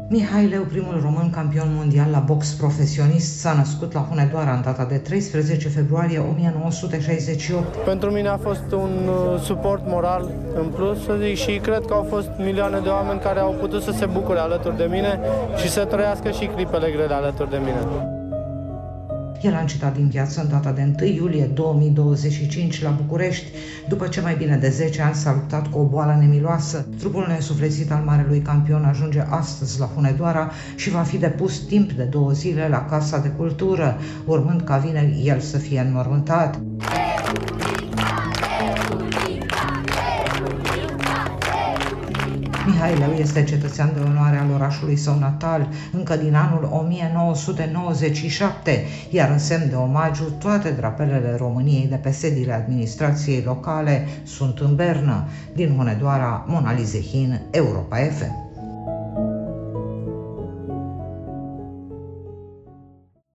Mihai Leu, primul român campion mondial la box profesionist, s-a născut la Hunedoara în data de 13 februarie 1968. Pentru mine a fost un suport moral în plus, să zic, și cred că au fost milioane de oameni care au putut să se bucure alături de mine și să trăiască și clipele grele alături de mine. El a încetat din viață în data de 1 iulie 2025 la București, după ce mai bine de 10 ani s-a luptat cu o boală nemiloasă. Trupul nesuflețit al marelui campion ajunge astăzi la Hunedoara și va fi depus timp de 2 zile la Casa de Cultură, urmând ca vineri el să fie înmormântat. Mihai Leu este cetățean de onoare al orașului său natal încă din anul 1997, iar în semn de omagiu, toate drapelele României de pe sediile administrației locale sunt în bernă. Din Hunedoara, Mona Lizehin, Europa FM.